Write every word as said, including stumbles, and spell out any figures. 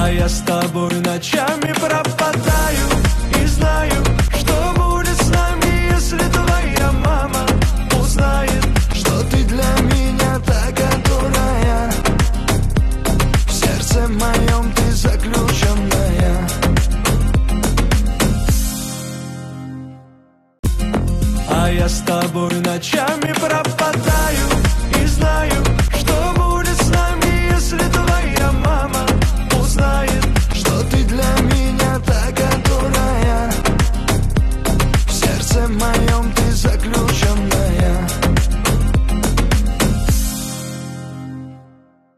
я с тобой ночами пропадаю и знаю, что будет с нами, если твоя мама узнает, что ты для меня та, которая в сердце моем ты заключенная. А я с тобой ночами пропадаю